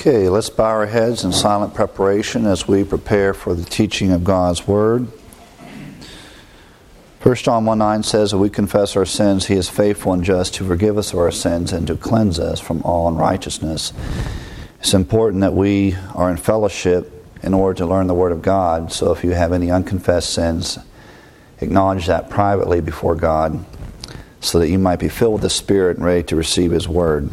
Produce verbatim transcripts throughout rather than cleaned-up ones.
Okay, let's bow our heads in silent preparation as we prepare for the teaching of God's Word. First John one nine says, if we confess our sins, He is faithful and just to forgive us of our sins and to cleanse us from all unrighteousness. It's important that we are in fellowship in order to learn the Word of God. So if you have any unconfessed sins, acknowledge that privately before God so that you might be filled with the Spirit and ready to receive His Word.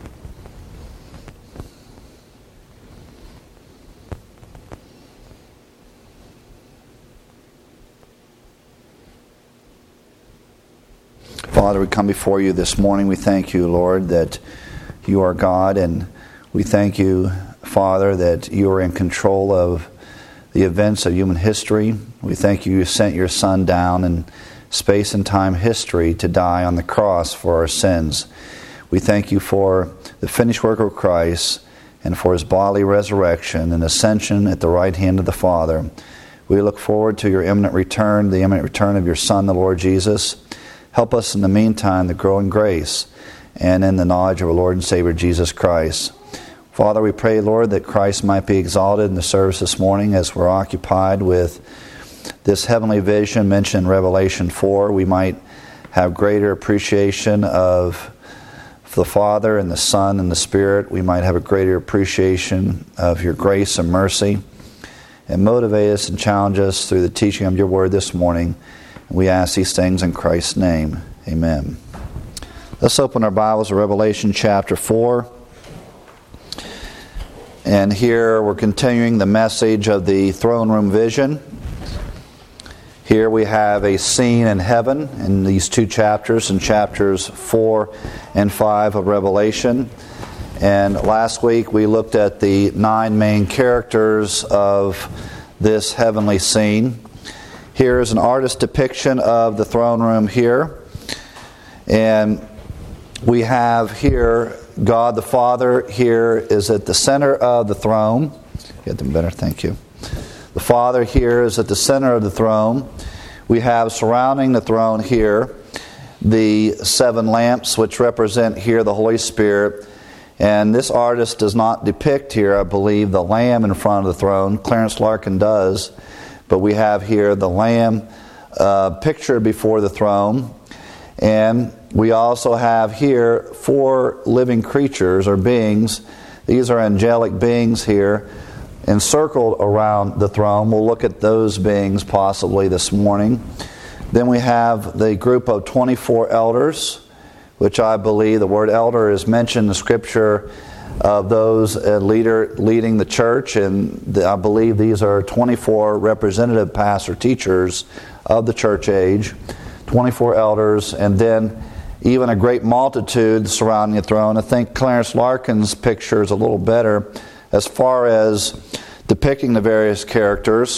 Father, we come before you this morning. We thank you, Lord, that you are God, and we thank you, Father, that you are in control of the events of human history. We thank you you sent your Son down in space and time history to die on the cross for our sins. We thank you for the finished work of Christ and for His bodily resurrection and ascension at the right hand of the Father. We look forward to your imminent return, the imminent return of your Son, the Lord Jesus. Help us in the meantime to grow in grace and in the knowledge of our Lord and Savior Jesus Christ. Father, we pray, Lord, that Christ might be exalted in the service this morning as we're occupied with this heavenly vision mentioned in Revelation four. We might have greater appreciation of the Father and the Son and the Spirit. We might have a greater appreciation of your grace and mercy, and motivate us and challenge us through the teaching of your word this morning. We ask these things in Christ's name. Amen. Let's open our Bibles to Revelation chapter four. And here we're continuing the message of the throne room vision. Here we have a scene in heaven in these two chapters, in chapters four and five of Revelation. And last week we looked at the nine main characters of this heavenly scene. Here is an artist's depiction of the throne room here. And we have here God the Father here is at the center of the throne. Get them better, thank you. The Father here is at the center of the throne. We have surrounding the throne here the seven lamps, which represent here the Holy Spirit. And this artist does not depict here, I believe, the Lamb in front of the throne. Clarence Larkin does. But we have here the Lamb uh, pictured before the throne. And we also have here four living creatures or beings. These are angelic beings here encircled around the throne. We'll look at those beings possibly this morning. Then we have the group of twenty-four elders, which I believe the word elder is mentioned in the Scripture of those uh, leader leading the church, and the, I believe these are twenty-four representative pastor teachers of the church age, twenty-four elders, and then even a great multitude surrounding the throne. I think Clarence Larkin's picture is a little better as far as depicting the various characters.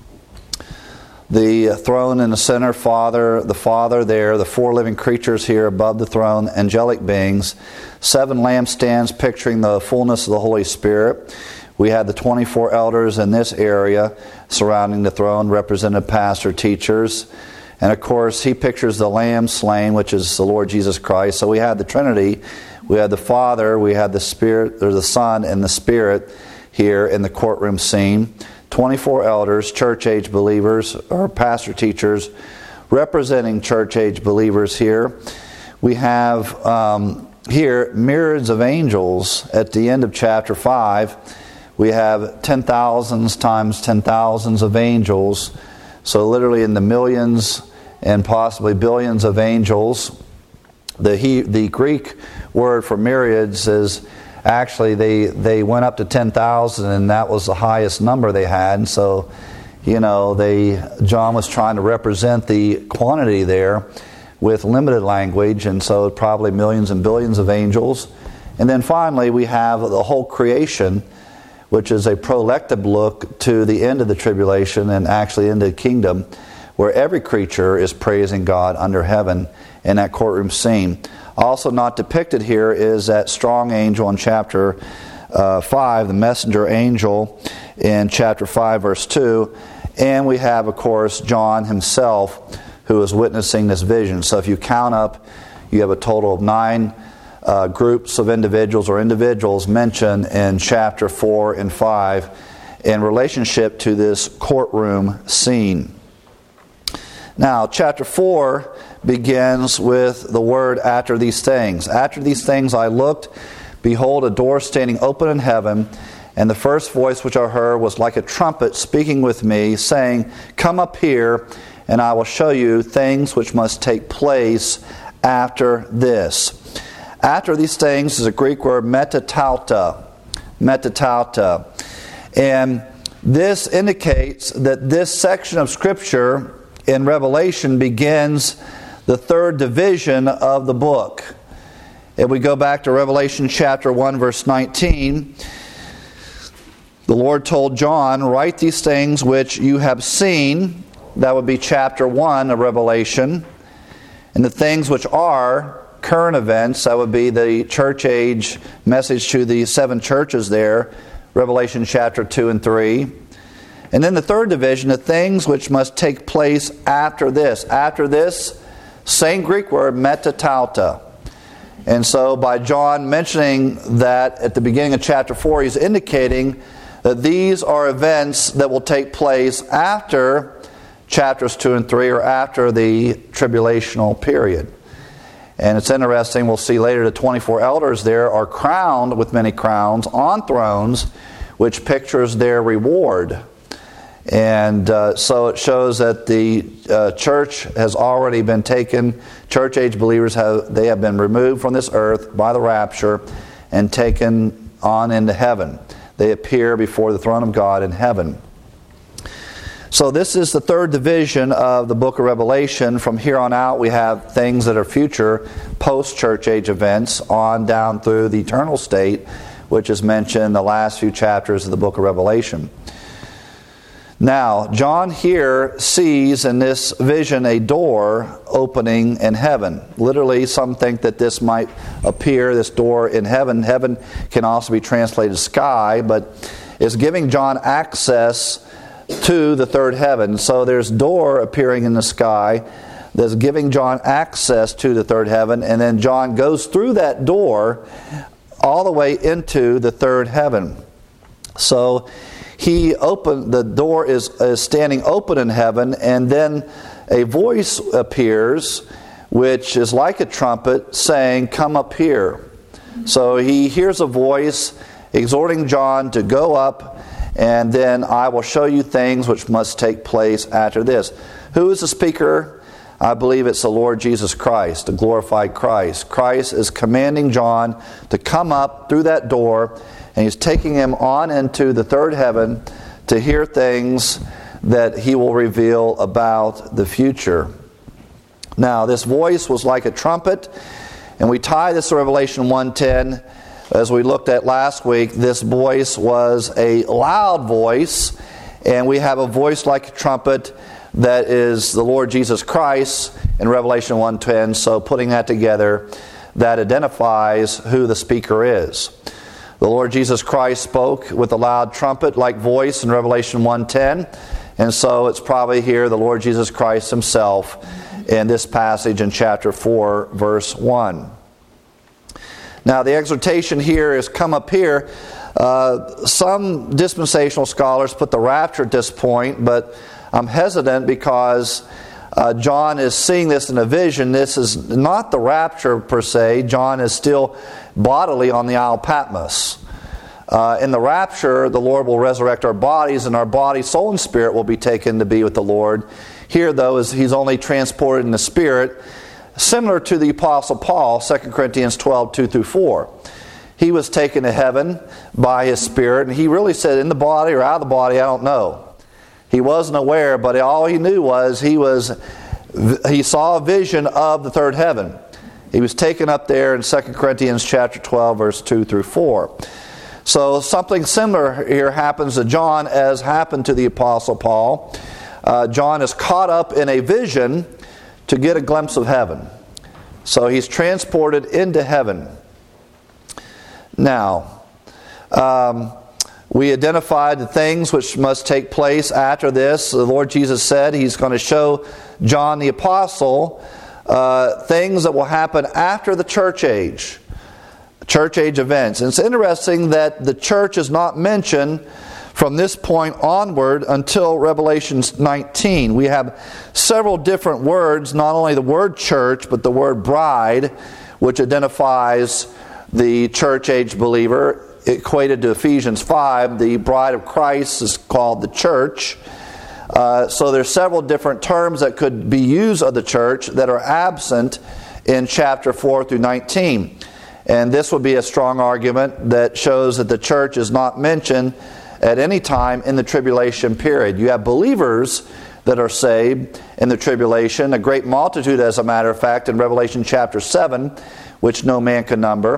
The throne in the center, Father, the Father there, the four living creatures here above the throne, angelic beings, seven lampstands picturing the fullness of the Holy Spirit. We had the twenty-four elders in this area surrounding the throne, represented pastor teachers. And of course, he pictures the Lamb slain, which is the Lord Jesus Christ. So we had the Trinity, we had the Father, we had the Spirit, or the Son and the Spirit here in the courtroom scene. twenty-four elders, church-age believers, or pastor teachers, representing church-age believers here. We have um, here myriads of angels at the end of chapter five. We have ten thousands times ten thousands of angels. So literally in the millions and possibly billions of angels. The he, the Greek word for myriads is actually they, they went up to ten thousand, and that was the highest number they had. And so, you know, they John was trying to represent the quantity there with limited language, and so probably millions and billions of angels. And then finally we have the whole creation, which is a prolective look to the end of the tribulation and actually into the kingdom, where every creature is praising God under heaven in that courtroom scene. Also not depicted here is that strong angel in chapter uh, five, the messenger angel in chapter five, verse two. And we have, of course, John himself, who is witnessing this vision. So if you count up, you have a total of nine uh, groups of individuals or individuals mentioned in chapter four and five in relationship to this courtroom scene. Now, chapter four begins with the word "after these things." After these things I looked, behold, a door standing open in heaven, and the first voice which I heard was like a trumpet speaking with me, saying, "Come up here, and I will show you things which must take place after this." After these things is a Greek word metatauta. Metatauta. And this indicates that this section of Scripture in Revelation begins the third division of the book. If we go back to Revelation chapter one, verse nineteen, the Lord told John, "Write these things which you have seen." That would be chapter one of Revelation. And the things which are current events, that would be the church age message to the seven churches there, Revelation chapter two and three. And then the third division, the things which must take place after this. After this, same Greek word, metatauta. And so by John mentioning that at the beginning of chapter four, he's indicating that these are events that will take place after chapters two and three, or after the tribulational period. And it's interesting, we'll see later, the twenty-four elders there are crowned with many crowns on thrones, which pictures their reward. And uh, so it shows that the uh, church has already been taken, church age believers, have they have been removed from this earth by the rapture and taken on into heaven. They appear before the throne of God in heaven. So this is the third division of the book of Revelation. From here on out, we have things that are future, post-church age events, on down through the eternal state, which is mentioned in the last few chapters of the book of Revelation. Now, John here sees in this vision a door opening in heaven. Literally, some think that this might appear, this door in heaven. Heaven can also be translated sky, but it's giving John access to the third heaven. So there's door appearing in the sky that's giving John access to the third heaven, and then John goes through that door all the way into the third heaven. So he opened, the door is, is standing open in heaven, and then a voice appears which is like a trumpet saying, "Come up here." So he hears a voice exhorting John to go up, and then I will show you things which must take place after this. Who is the speaker? I believe it's the Lord Jesus Christ, the glorified Christ. Christ is commanding John to come up through that door, and he's taking him on into the third heaven to hear things that he will reveal about the future. Now, this voice was like a trumpet, and we tie this to Revelation one ten. As we looked at last week, this voice was a loud voice, and we have a voice like a trumpet that is the Lord Jesus Christ in Revelation one ten. So putting that together, that identifies who the speaker is. The Lord Jesus Christ spoke with a loud trumpet-like voice in Revelation one ten, and so it's probably here the Lord Jesus Christ himself in this passage in chapter four, verse one. Now, the exhortation here is "come up here." Uh, some dispensational scholars put the rapture at this point, but I'm hesitant because uh, John is seeing this in a vision. This is not the rapture per se. John is still bodily on the Isle of Patmos. Uh, in the rapture, the Lord will resurrect our bodies, and our body, soul, and spirit will be taken to be with the Lord. Here, though, is he's only transported in the spirit, similar to the Apostle Paul, Second Corinthians twelve, two through four. He was taken to heaven by his Spirit, and he really said, in the body or out of the body, I don't know. He wasn't aware, but all he knew was he was he saw a vision of the third heaven. He was taken up there in Second Corinthians chapter twelve, verse two through four. So something similar here happens to John as happened to the Apostle Paul. Uh, John is caught up in a vision to get a glimpse of heaven. So he's transported into heaven. Now, um, we identified the things which must take place after this. The Lord Jesus said he's going to show John the Apostle uh, things that will happen after the church age. church age events. And it's interesting that the church is not mentioned from this point onward until Revelation nineteen. We have several different words, not only the word church, but the word bride, which identifies the church age believer. Equated to Ephesians five, the bride of Christ is called the church. Uh, so there's several different terms that could be used of the church that are absent in chapter four through nineteen. And this would be a strong argument that shows that the church is not mentioned at any time in the tribulation period. You have believers that are saved in the tribulation, a great multitude, as a matter of fact, in Revelation chapter seven, which no man can number.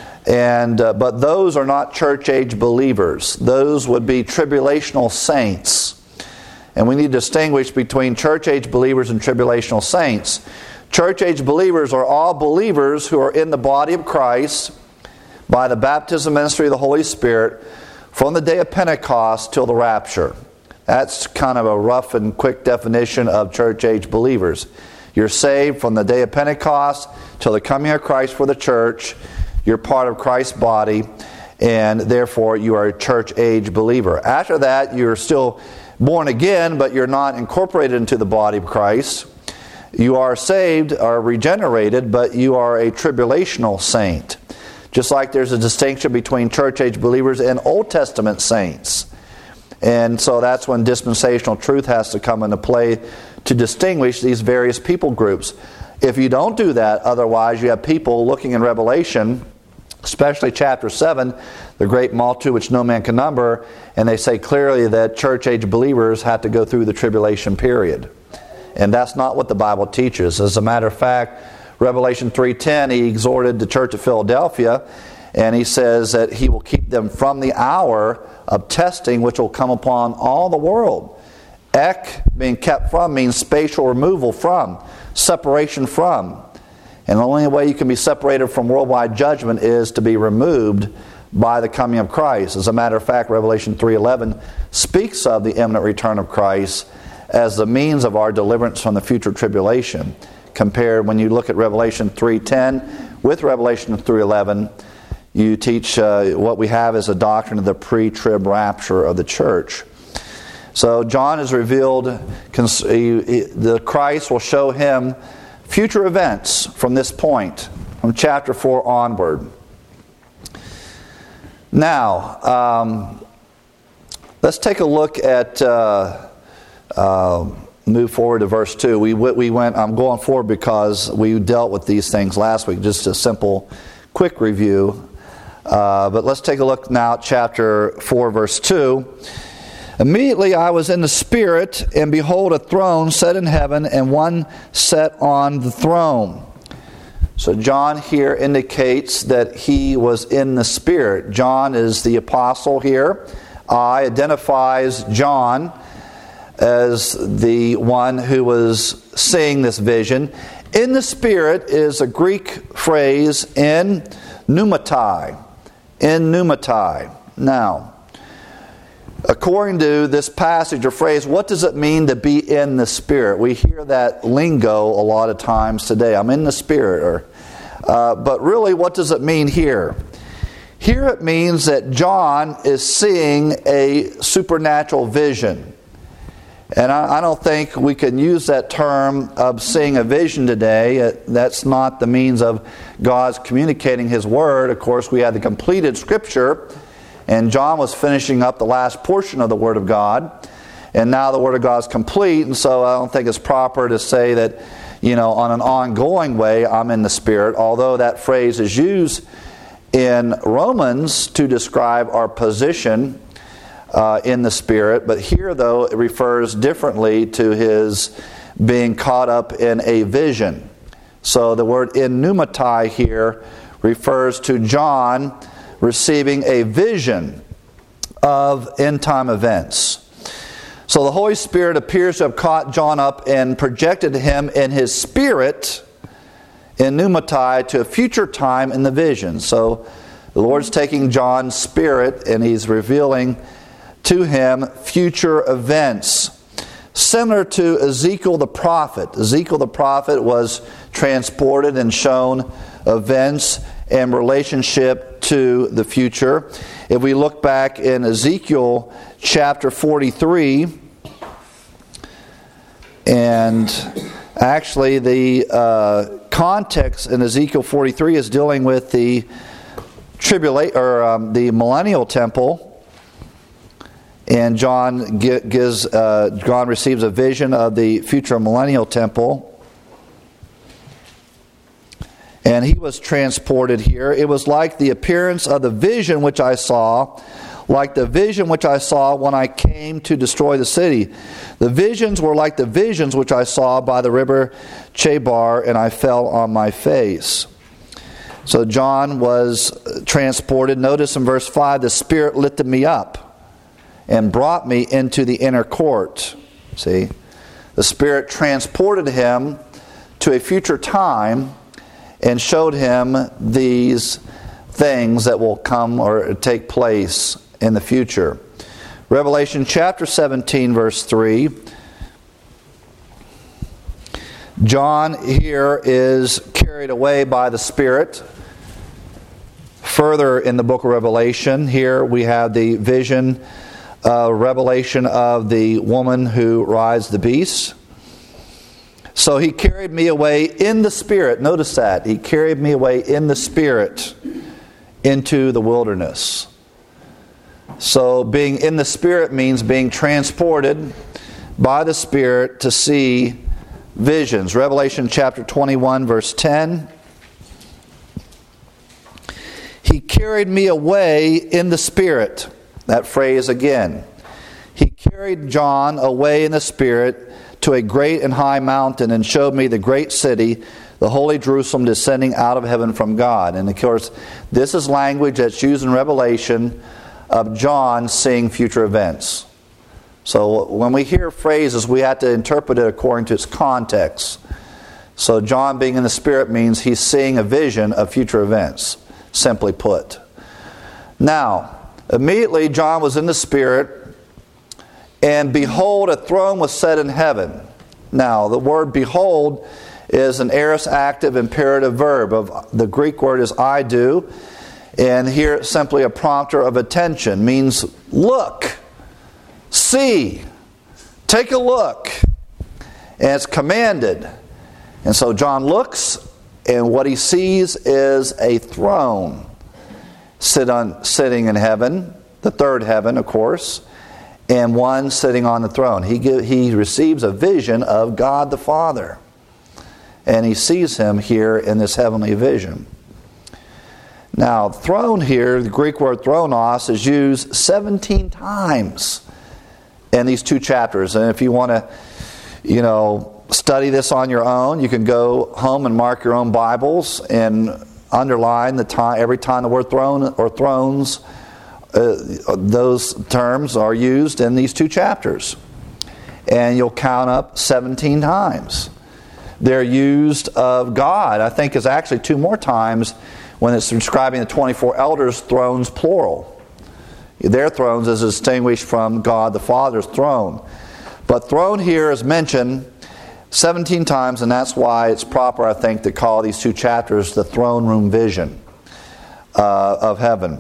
And uh, but those are not church age believers. Those would be tribulational saints. And we need to distinguish between church age believers and tribulational saints. Church age believers are all believers who are in the body of Christ by the baptism ministry of the Holy Spirit from the day of Pentecost till the rapture. That's kind of a rough and quick definition of church age believers. You're saved from the day of Pentecost till the coming of Christ for the church. You're part of Christ's body, and therefore you are a church age believer. After that, you're still born again, but you're not incorporated into the body of Christ. You are saved, are regenerated, but you are a tribulational saint. Just like there's a distinction between church age believers and Old Testament saints. And so that's when dispensational truth has to come into play to distinguish these various people groups. If you don't do that, otherwise you have people looking in Revelation, especially chapter seven, the great multitude which no man can number, and they say clearly that church age believers have to go through the tribulation period. And that's not what the Bible teaches. As a matter of fact, Revelation three ten, he exhorted the church of Philadelphia, and he says that he will keep them from the hour of testing which will come upon all the world. Ek, being kept from, means spatial removal from, separation from. And the only way you can be separated from worldwide judgment is to be removed by the coming of Christ. As a matter of fact, Revelation three eleven speaks of the imminent return of Christ as the means of our deliverance from the future tribulation. Compared, when you look at Revelation three ten with Revelation three eleven, you teach uh, what we have is a doctrine of the pre-trib rapture of the church. So John has revealed the Christ will show him future events from this point, from chapter four onward. Now, um, let's take a look at, uh, uh, move forward to verse two. We, we went, I'm going forward because we dealt with these things last week, just a simple, quick review. Uh, but let's take a look now at chapter four, verse two. Immediately I was in the Spirit, and behold, a throne set in heaven, and one sat on the throne. So John here indicates that he was in the Spirit. John is the apostle here. I identifies John as the one who was seeing this vision. In the Spirit is a Greek phrase, in pneumatai. In pneumatai. Now, according to this passage or phrase, what does it mean to be in the Spirit? We hear that lingo a lot of times today. I'm in the Spirit. Or, uh, but really, what does it mean here? Here it means that John is seeing a supernatural vision. And I, I don't think we can use that term of seeing a vision today. That's not the means of God's communicating His Word. Of course, we had the completed Scripture, and John was finishing up the last portion of the Word of God. And now the Word of God is complete, and so I don't think it's proper to say that, you know, on an ongoing way, I'm in the Spirit, although that phrase is used in Romans to describe our position uh, in the Spirit. But here, though, it refers differently to his being caught up in a vision. So the word in pneumatai here refers to John receiving a vision of end-time events. So the Holy Spirit appears to have caught John up and projected him in his spirit in pneumatai to a future time in the vision. So the Lord's taking John's spirit and He's revealing to him future events. Similar to Ezekiel the prophet. Ezekiel the prophet was transported and shown events and relationship to the future. If we look back in Ezekiel chapter forty-three, and actually the uh, context in Ezekiel forty-three is dealing with the tribula- or um, the millennial temple. And John gives, uh, John receives a vision of the future millennial temple. And he was transported here. It was like the appearance of the vision which I saw, like the vision which I saw when I came to destroy the city. The visions were like the visions which I saw by the river Chebar, and I fell on my face. So John was transported. Notice in verse five, the Spirit lifted me up and brought me into the inner court. See? The Spirit transported him to a future time and showed him these things that will come or take place in the future. Revelation chapter seventeen, verse three. John here is carried away by the Spirit. Further in the book of Revelation, here we have the vision Uh, revelation of the woman who rides the beast. So he carried me away in the Spirit. Notice that. He carried me away in the Spirit into the wilderness. So being in the Spirit means being transported by the Spirit to see visions. Revelation chapter twenty-one, verse ten. He carried me away in the Spirit. That phrase again. He carried John away in the Spirit to a great and high mountain and showed me the great city, the holy Jerusalem, descending out of heaven from God. And of course, this is language that's used in Revelation of John seeing future events. So when we hear phrases, we have to interpret it according to its context. So John being in the Spirit means he's seeing a vision of future events, simply put. Now, immediately John was in the Spirit, and behold, a throne was set in heaven. Now, the word behold is an aorist active imperative verb. Of the Greek word is I do, and here it's simply a prompter of attention. Means look, see, take a look. And it's commanded. And so John looks, and what he sees is a throne sit on, sitting in heaven, the third heaven, of course, and one sitting on the throne. He give, he receives a vision of God the Father, and he sees him here in this heavenly vision. Now, throne here, the Greek word thronos, is used seventeen times in these two chapters. And if you want to, you know, study this on your own, you can go home and mark your own Bibles and underline the time every time the word throne or thrones, uh, those terms are used in these two chapters, and you'll count up seventeen times. They're used of God. I think is actually two more times when it's describing the twenty-four elders' thrones plural. Their thrones is distinguished from God the Father's throne, but throne here is mentioned seventeen times, and that's why it's proper, I think, to call these two chapters the throne room vision uh, of heaven.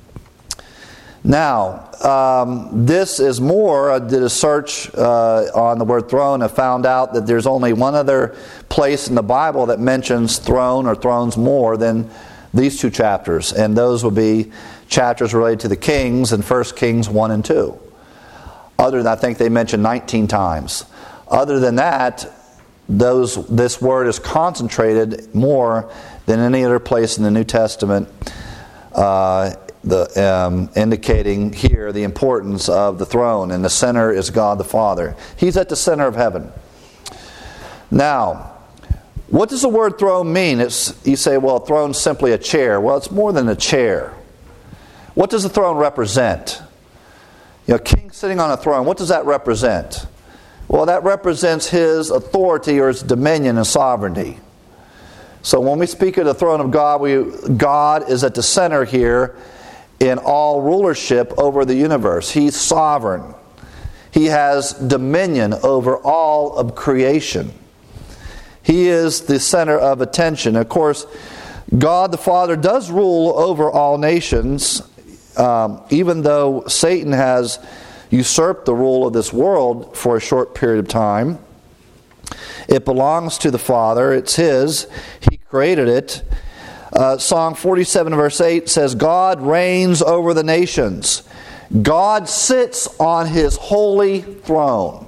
Now, um, this is more, I did a search uh, on the word throne and found out that there's only one other place in the Bible that mentions throne or thrones more than these two chapters, and those would be chapters related to the kings in First Kings one and two. Other than, I think they mentioned nineteen times. Other than that, those this word is concentrated more than any other place in the New Testament, uh, the, um, indicating here the importance of the throne. And the center is God the Father. He's at the center of heaven. Now, what does the word throne mean? It's, you say, well, a throne's simply a chair. Well, it's more than a chair. What does the throne represent? You know, king sitting on a throne, what does that represent? Well, that represents his authority or his dominion and sovereignty. So when we speak of the throne of God, we, God is at the center here in all rulership over the universe. He's sovereign. He has dominion over all of creation. He is the center of attention. Of course, God the Father does rule over all nations, um, even though Satan has usurped the rule of this world for a short period of time. It belongs to the Father. It's His. He created it. Uh, Psalm forty-seven verse eight says, God reigns over the nations. God sits on His holy throne.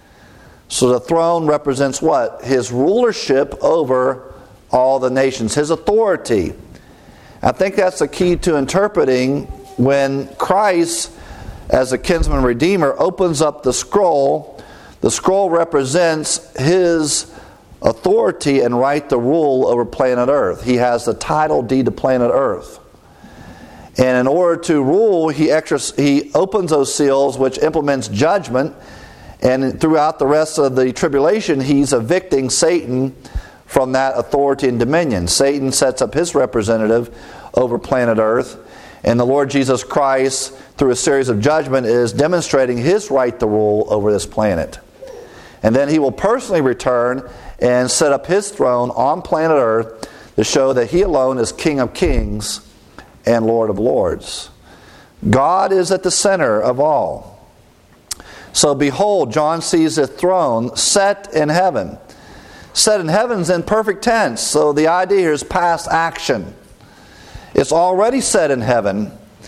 So the throne represents what? His rulership over all the nations. His authority. I think that's the key to interpreting when Christ, as a kinsman redeemer, opens up the scroll. The scroll represents His authority and right to rule over planet Earth. He has the title deed to planet Earth. And in order to rule, he, extra, he opens those seals, which implements judgment. And throughout the rest of the tribulation, he's evicting Satan from that authority and dominion. Satan sets up his representative over planet Earth. And the Lord Jesus Christ, through a series of judgment, is demonstrating His right to rule over this planet. And then He will personally return and set up His throne on planet Earth to show that He alone is King of Kings and Lord of Lords. God is at the center of all. So behold, John sees a throne set in heaven. Set in heaven's in perfect tense. So the idea here is past action. It's already set in heaven.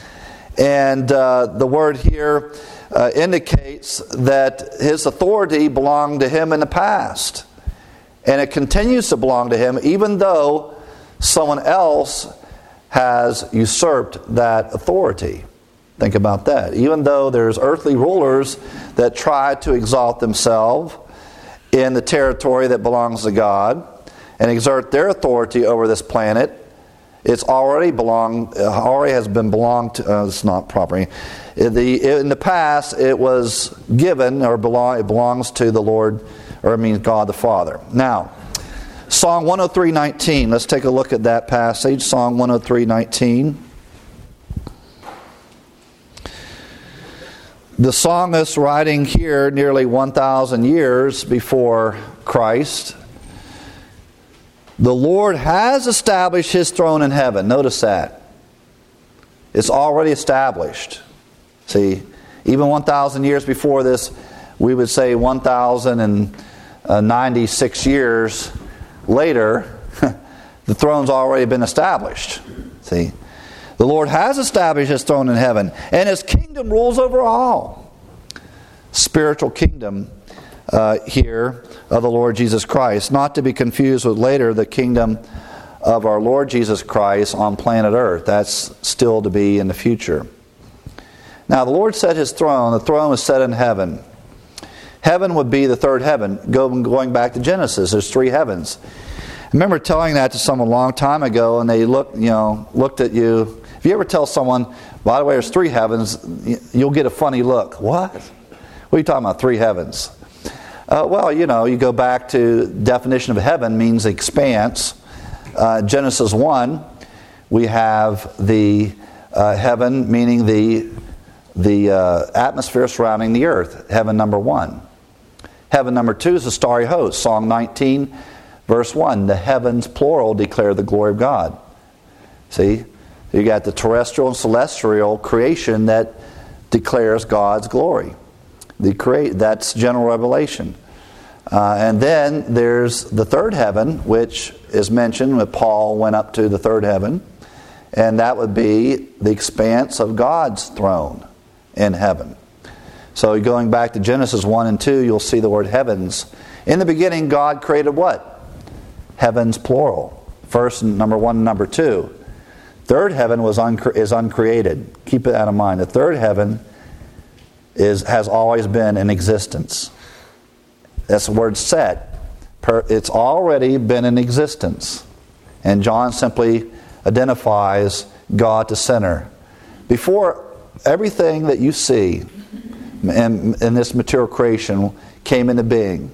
And uh, the word here uh, indicates that His authority belonged to Him in the past. And it continues to belong to Him even though someone else has usurped that authority. Think about that. Even though there's earthly rulers that try to exalt themselves in the territory that belongs to God and exert their authority over this planet, it's already belonged, already has been belonged to. Uh, it's not proper. In the in the past, it was given or belong. It belongs to the Lord, or it means God the Father. Now, Psalm one oh three nineteen. Let's take a look at that passage. Psalm one oh three nineteen. The psalmist, writing here nearly one thousand years before Christ, the Lord has established His throne in heaven. Notice that. It's already established. See, even one thousand years before this, we would say one thousand ninety-six years later, the throne's already been established. See, the Lord has established His throne in heaven, and His kingdom rules over all. Spiritual kingdom uh, here of the Lord Jesus Christ, not to be confused with later the kingdom of our Lord Jesus Christ on planet Earth. That's still to be in the future. Now, the Lord set His throne. The throne was set in heaven. Heaven would be the third heaven. Going back to Genesis, there's three heavens. I remember telling that to someone a long time ago, and they looked, you know, looked at you. If you ever tell someone, by the way, there's three heavens, you'll get a funny look. What? What are you talking about, three heavens? Uh, well, you know, you go back to definition of heaven means expanse. Uh, Genesis one, we have the uh, heaven, meaning the the uh, atmosphere surrounding the earth. Heaven number one. Heaven number two is the starry host. Psalm nineteen, verse one. The heavens, plural, declare the glory of God. See? You got the terrestrial and celestial creation that declares God's glory. The create that's general revelation. Uh, and then there's the third heaven, which is mentioned when Paul went up to the third heaven. And that would be the expanse of God's throne in heaven. So going back to Genesis one and two, you'll see the word heavens. In the beginning, God created what? Heavens, plural. First, number one and number two. Third heaven was uncre- is uncreated. Keep that in mind. The third heaven is has always been in existence. That's the word set. Per, it's already been in existence. And John simply identifies God to center. Before everything that you see in, in this material creation came into being,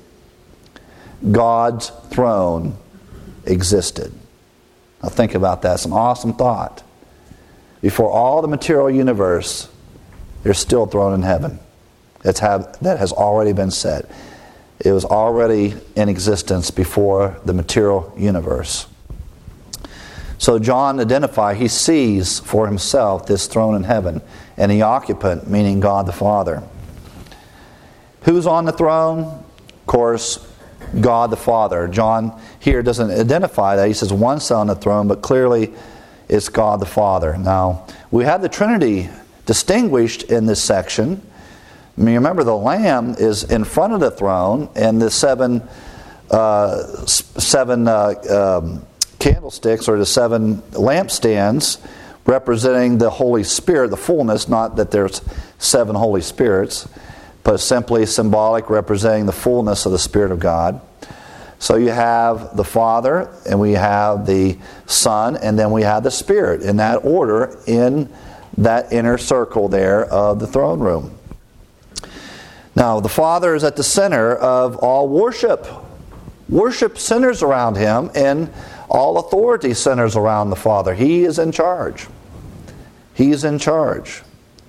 God's throne existed. Now think about that. It's an awesome thought. Before all the material universe, there's still a throne in heaven. That's have, that has already been set. It was already in existence before the material universe. So John identifies, he sees for himself this throne in heaven and the occupant, meaning God the Father. Who's on the throne? Of course, God the Father. John here doesn't identify that. He says one son on the throne, but clearly it's God the Father. Now, we have the Trinity distinguished in this section. I mean, remember, the Lamb is in front of the throne, and the seven uh, seven uh, um, candlesticks, or the seven lampstands, representing the Holy Spirit, the fullness, not that there's seven Holy Spirits, but simply symbolic, representing the fullness of the Spirit of God. So you have the Father, and we have the Son, and then we have the Spirit, in that order, in that inner circle there of the throne room. Now, the Father is at the center of all worship. Worship centers around Him, and all authority centers around the Father. He is in charge. He is in charge.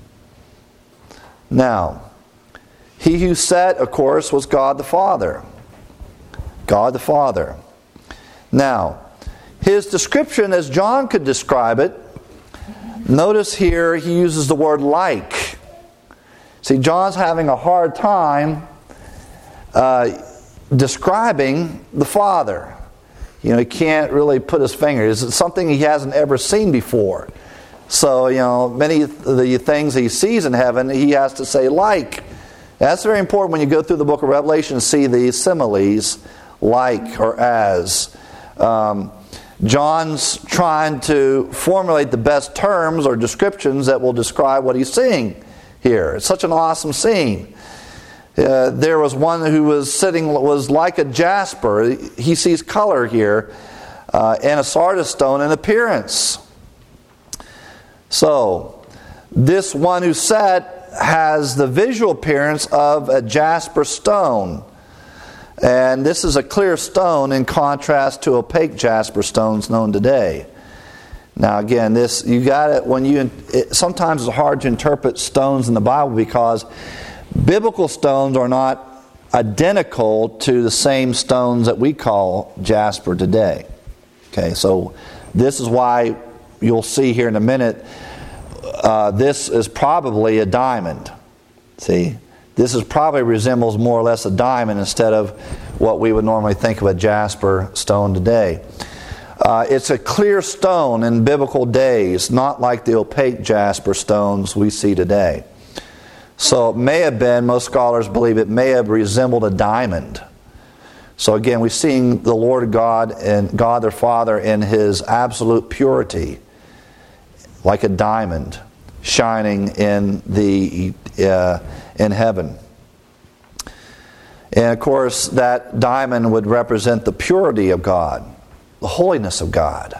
Now, He who sat, of course, was God the Father. God the Father. Now, His description, as John could describe it, notice here he uses the word like. See, John's having a hard time uh, describing the Father. You know, he can't really put his finger. It's something he hasn't ever seen before. So, you know, many of the things he sees in heaven, he has to say like. That's very important when you go through the book of Revelation, see these similes, like or as. Um, John's trying to formulate the best terms or descriptions that will describe what he's seeing here. It's such an awesome scene. Uh, there was one who was sitting, was like a jasper. He sees color here, uh, and a sardis stone in appearance. So, this one who sat has the visual appearance of a jasper stone. And this is a clear stone in contrast to opaque jasper stones known today. Now again, this you got it when you. It, sometimes it's hard to interpret stones in the Bible because biblical stones are not identical to the same stones that we call jasper today. Okay, so this is why you'll see here in a minute. Uh, this is probably a diamond. See, this is probably resembles more or less a diamond instead of what we would normally think of a jasper stone today. Uh, it's a clear stone in biblical days, not like the opaque jasper stones we see today. So it may have been, most scholars believe it may have resembled a diamond. So again, we're seeing the Lord God and God their Father in His absolute purity, like a diamond shining in the uh, in heaven. And of course, that diamond would represent the purity of God, the holiness of God.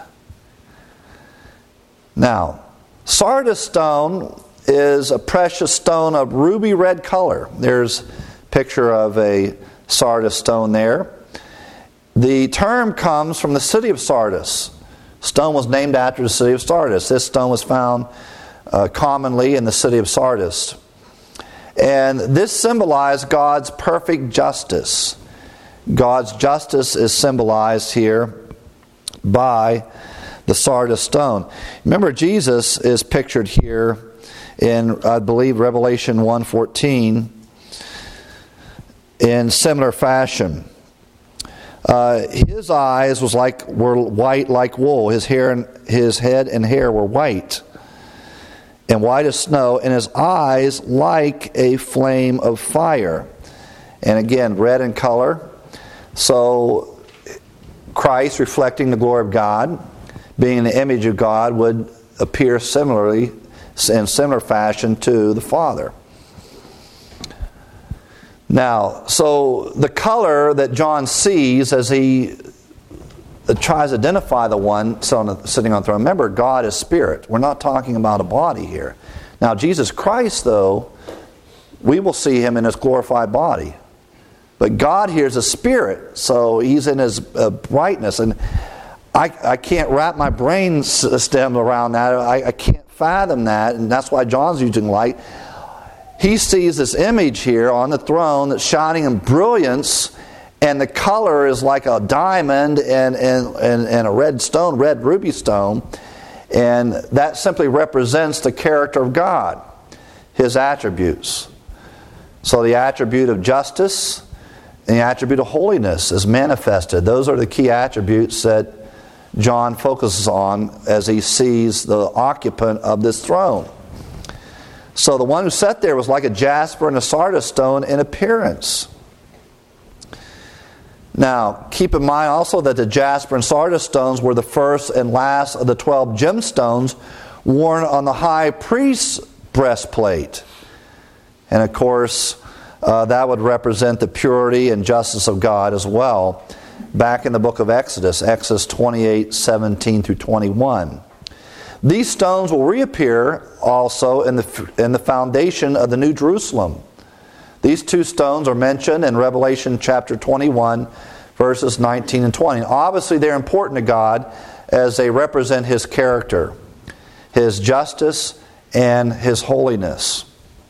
Now, sardis stone is a precious stone of ruby red color. There's a picture of a sardis stone there. The term comes from the city of Sardis. Stone was named after the city of Sardis. This stone was found uh, commonly in the city of Sardis. And this symbolized God's perfect justice. God's justice is symbolized here by the sardis stone. Remember, Jesus is pictured here in, I believe, Revelation one fourteen in similar fashion. Uh, his eyes was like were white like wool. His hair and his head and hair were white, and white as snow, and his eyes like a flame of fire. And again, red in color. So Christ, reflecting the glory of God, being the image of God, would appear similarly, in similar fashion to the Father. Now, so the color that John sees as he tries to identify the one sitting on the throne. Remember, God is spirit. We're not talking about a body here. Now, Jesus Christ, though, we will see Him in His glorified body. But God here is a spirit, so He's in His uh, brightness. And I, I can't wrap my brain stem around that. I, I can't fathom that, and that's why John's using light. He sees this image here on the throne that's shining in brilliance, And the color is like a diamond and, and, and, and a red stone, red ruby stone. And that simply represents the character of God, His attributes. So the attribute of justice and the attribute of holiness is manifested. Those are the key attributes that John focuses on as he sees the occupant of this throne. So the one who sat there was like a jasper and a sardis stone in appearance. Now, keep in mind also that the jasper and sardis stones were the first and last of the twelve gemstones worn on the high priest's breastplate. And of course, uh, that would represent the purity and justice of God as well. Back in the book of Exodus, Exodus twenty-eight, seventeen through twenty-one. These stones will reappear also in the, in the foundation of the New Jerusalem. These two stones are mentioned in Revelation chapter twenty-one, verses nineteen and twenty. Obviously, they're important to God as they represent His character, His justice, and His holiness.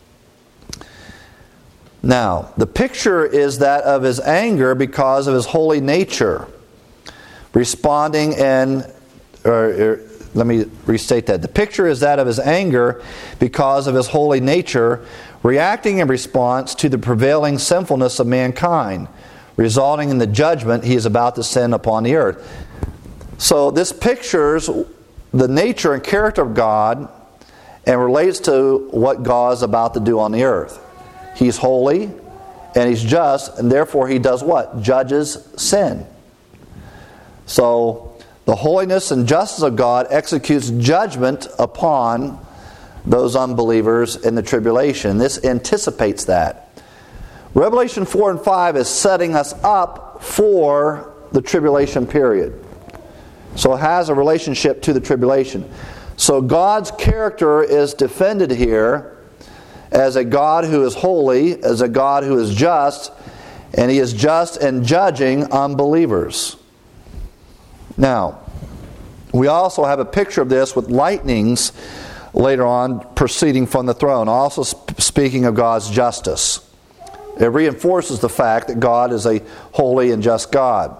Now, the picture is that of His anger because of His holy nature, responding in, or, or let me restate that. The picture is that of His anger because of His holy nature, reacting in response to the prevailing sinfulness of mankind, resulting in the judgment He is about to send upon the earth. So this pictures the nature and character of God and relates to what God is about to do on the earth. He's holy and He's just, and therefore He does what? Judges sin. So the holiness and justice of God executes judgment upon those unbelievers in the tribulation. This anticipates that. Revelation four and five is setting us up for the tribulation period. So it has a relationship to the tribulation. So God's character is defended here as a God who is holy, as a God who is just, and He is just in judging unbelievers. Now, we also have a picture of this with lightnings later on proceeding from the throne, also speaking of God's justice. It reinforces the fact that God is a holy and just God.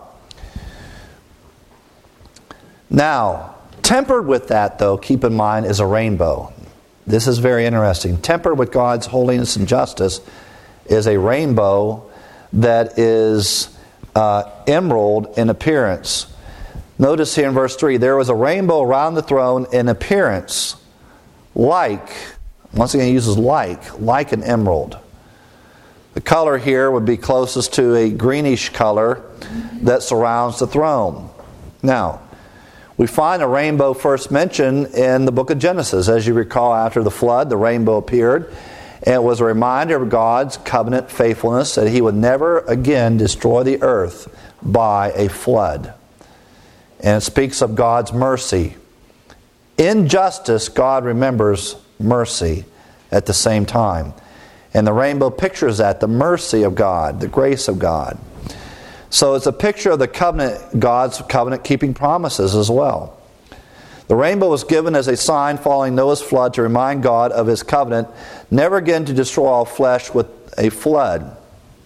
Now, tempered with that, though, keep in mind, is a rainbow. This is very interesting. Tempered with God's holiness and justice is a rainbow that is uh, emerald in appearance. Notice here in verse three, there was a rainbow around the throne in appearance like, once again it uses like, like an emerald. The color here would be closest to a greenish color that surrounds the throne. Now, we find a rainbow first mentioned in the book of Genesis. As you recall, after the flood, the rainbow appeared. And it was a reminder of God's covenant faithfulness that He would never again destroy the earth by a flood. And it speaks of God's mercy. In justice, God remembers mercy at the same time. And the rainbow pictures that, the mercy of God, the grace of God. So it's a picture of the covenant, God's covenant-keeping promises as well. The rainbow was given as a sign following Noah's flood to remind God of His covenant, never again to destroy all flesh with a flood.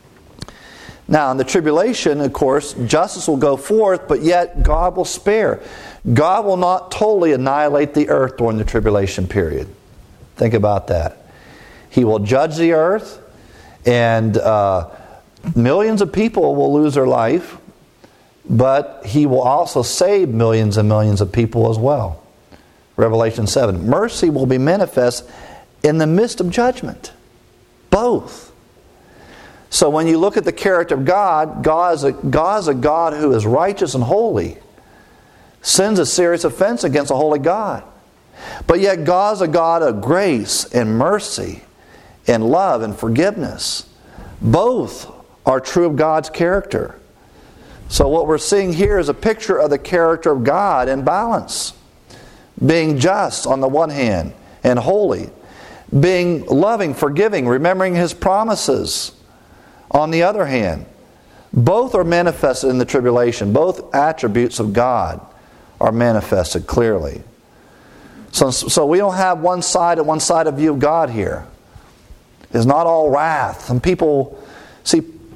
Now, in the tribulation, of course, justice will go forth, but yet God will spare. God will not totally annihilate the earth during the tribulation period. Think about that. He will judge the earth, and uh, millions of people will lose their life, but He will also save millions and millions of people as well. Revelation seven. Mercy will be manifest in the midst of judgment. Both. So when you look at the character of God, God is a, God is a God who is righteous and holy. Sin's a serious offense against a holy God. But yet God is a God of grace and mercy and love and forgiveness. Both are true of God's character. So what we're seeing here is a picture of the character of God in balance. Being just on the one hand and holy. Being loving, forgiving, remembering His promises on the other hand. Both are manifested in the tribulation. Both attributes of God are manifested clearly. So, so we don't have one side and one side of view of God here. It's not all wrath. And people, see,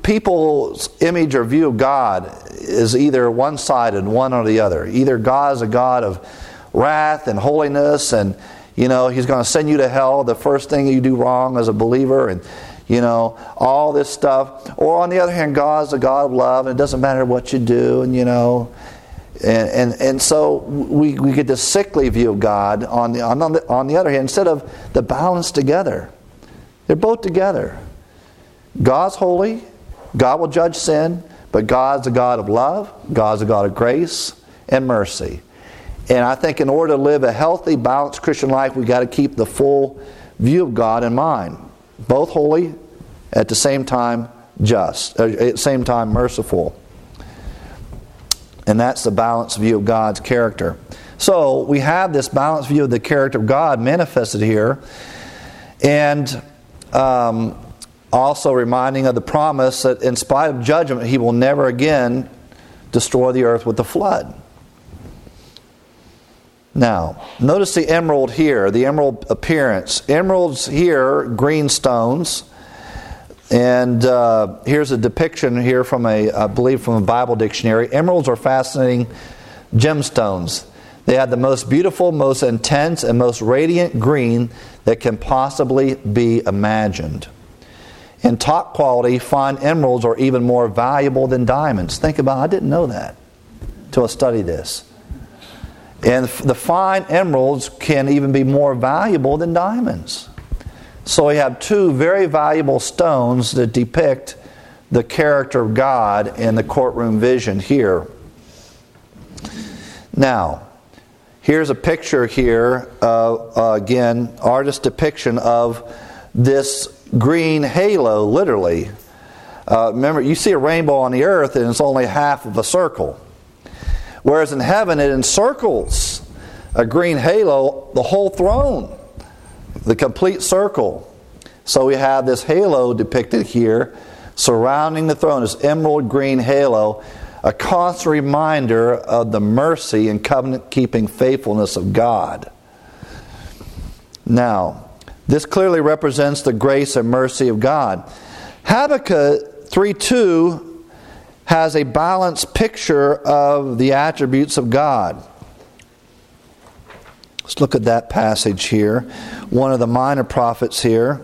people's image or view of God is either one-sided, one or the other. Either God is a God of wrath and holiness, and you know He's going to send you to hell the first thing you do wrong as a believer, and you know all this stuff. Or on the other hand, God is a God of love, and it doesn't matter what you do, and you know, and and, and so we we get this sickly view of God on the on the on the other hand, instead of the balance together. They're both together. God's holy. God will judge sin, but God's a God of love, God's a God of grace and mercy. And I think in order to live a healthy, balanced Christian life, we've got to keep the full view of God in mind. Both holy, at the same time just, at the same time merciful. And that's the balanced view of God's character. So we have this balanced view of the character of God manifested here. And um, also reminding of the promise that in spite of judgment, He will never again destroy the earth with a flood. Now, notice the emerald here, the emerald appearance. Emeralds here, green stones. And uh, here's a depiction here from a, I believe from a Bible dictionary. Emeralds are fascinating gemstones. They have the most beautiful, most intense, and most radiant green that can possibly be imagined. In top quality, fine emeralds are even more valuable than diamonds. Think about it, I didn't know that until I studied this. And the fine emeralds can even be more valuable than diamonds. So we have two very valuable stones that depict the character of God in the courtroom vision here. Now, here's a picture here, uh, uh, again, artist depiction of this green halo, literally. Uh, remember, you see a rainbow on the earth and it's only half of a circle. Whereas in heaven it encircles a green halo, the whole throne, the complete circle. So we have this halo depicted here surrounding the throne, this emerald green halo, a constant reminder of the mercy and covenant-keeping faithfulness of God. Now, this clearly represents the grace and mercy of God. Habakkuk three two has a balanced picture of the attributes of God. Let's look at that passage here. One of the minor prophets here.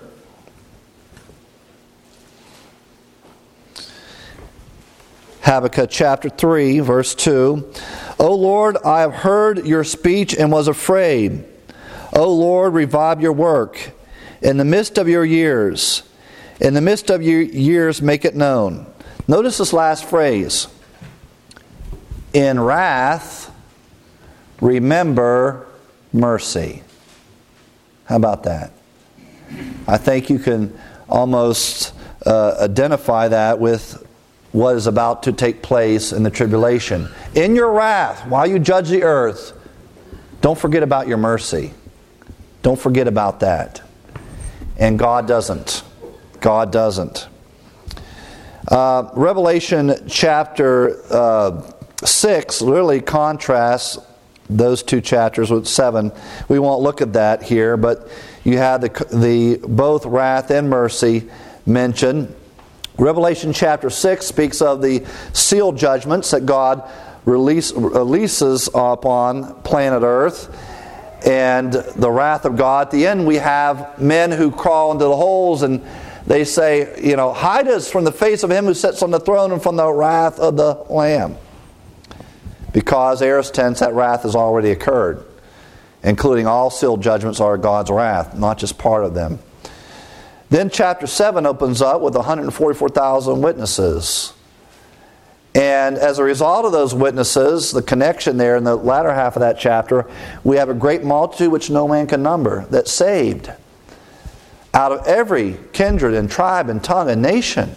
Habakkuk chapter three, verse two. O Lord, I have heard your speech and was afraid. O Lord, revive your work. In the midst of your years, in the midst of your years, make it known. Notice this last phrase. In wrath, remember mercy. How about that? I think you can almost uh, identify that with what is about to take place in the tribulation. In your wrath, while you judge the earth, don't forget about your mercy. Don't forget about that. And God doesn't. God doesn't. Uh, Revelation chapter uh, six really contrasts those two chapters with seven. We won't look at that here, but you have the, the both wrath and mercy mentioned. Revelation chapter six speaks of the sealed judgments that God release, releases upon planet Earth, and the wrath of God. At the end, we have men who crawl into the holes and they say, you know, hide us from the face of Him who sits on the throne and from the wrath of the Lamb. Because, aorist tense, that wrath has already occurred, including all sealed judgments are God's wrath, not just part of them. Then chapter seven opens up with one hundred forty-four thousand witnesses. And as a result of those witnesses, the connection there in the latter half of that chapter, we have a great multitude which no man can number, that's saved out of every kindred and tribe and tongue and nation.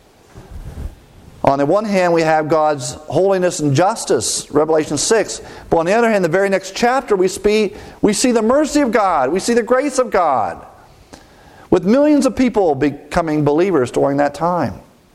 On the one hand, we have God's holiness and justice, Revelation six. But on the other hand, the very next chapter, we see, we see the mercy of God. We see the grace of God, with millions of people becoming believers during that time.